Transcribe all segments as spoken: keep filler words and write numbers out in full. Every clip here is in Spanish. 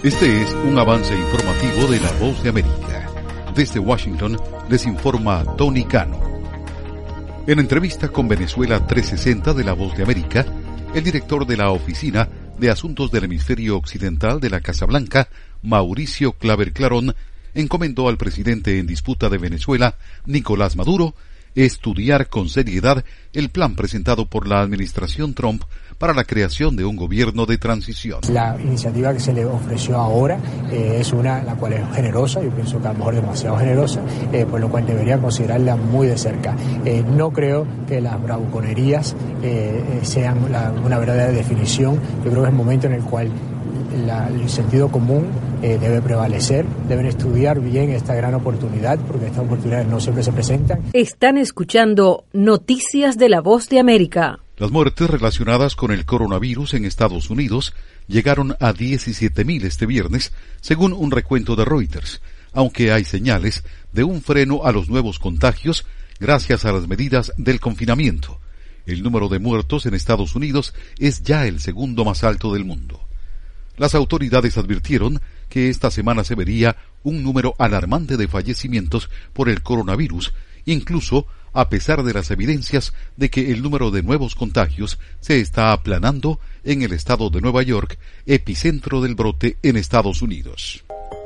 Este es un avance informativo de La Voz de América. Desde Washington les informa Tony Cano. En entrevista con Venezuela trescientos sesenta de La Voz de América, el director de la Oficina de Asuntos del Hemisferio Occidental de la Casa Blanca, Mauricio Claver Clarón, encomendó al presidente en disputa de Venezuela, Nicolás Maduro, estudiar con seriedad el plan presentado por la administración Trump para la creación de un gobierno de transición. La iniciativa que se le ofreció ahora eh, es una la cual es generosa, yo pienso que a lo mejor demasiado generosa, eh, por lo cual debería considerarla muy de cerca. Eh, no creo que las bravuconerías eh, sean la, una verdadera definición. Yo creo que es el momento en el cual la, el sentido común eh, debe prevalecer. Deben estudiar bien esta gran oportunidad, porque estas oportunidades no siempre se presentan. Están escuchando Noticias de La Voz de América. Las muertes relacionadas con el coronavirus en Estados Unidos llegaron a diecisiete mil este viernes, según un recuento de Reuters, aunque hay señales de un freno a los nuevos contagios gracias a las medidas del confinamiento. El número de muertos en Estados Unidos es ya el segundo más alto del mundo. Las autoridades advirtieron que esta semana se vería un número alarmante de fallecimientos por el coronavirus, incluso a pesar de las evidencias de que el número de nuevos contagios se está aplanando en el estado de Nueva York, epicentro del brote en Estados Unidos.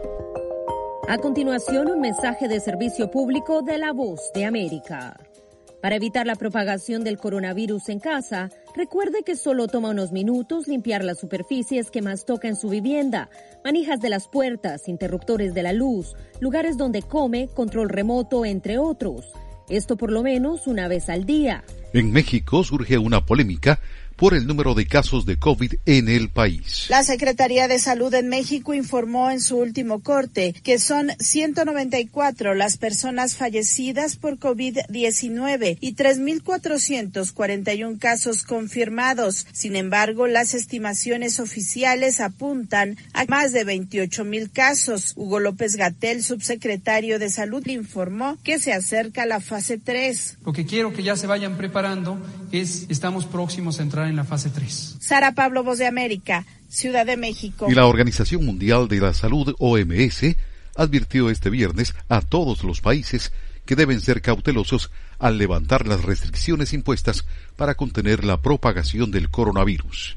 A continuación, un mensaje de servicio público de La Voz de América. Para evitar la propagación del coronavirus en casa, recuerde que solo toma unos minutos limpiar las superficies que más toca en su vivienda, manijas de las puertas, interruptores de la luz, lugares donde come, control remoto, entre otros. Esto por lo menos una vez al día. En México surge una polémica por el número de casos de COVID en el país. La Secretaría de Salud en México informó en su último corte que son ciento noventa y cuatro las personas fallecidas por COVID diecinueve y tres mil cuatrocientos cuarenta y uno casos confirmados. Sin embargo, las estimaciones oficiales apuntan a más de veintiocho mil casos. Hugo López-Gatell, subsecretario de Salud, informó que se acerca la fase tres. Lo que quiero que ya se vayan preparando es, estamos próximos a entrar en la fase tres. Sara Pablo, Voz de América, Ciudad de México. Y la Organización Mundial de la Salud, O M S, advirtió este viernes a todos los países que deben ser cautelosos al levantar las restricciones impuestas para contener la propagación del coronavirus.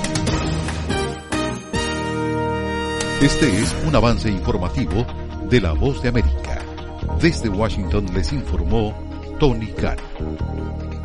Este es un avance informativo de La Voz de América. Desde Washington les informó Tony Cano.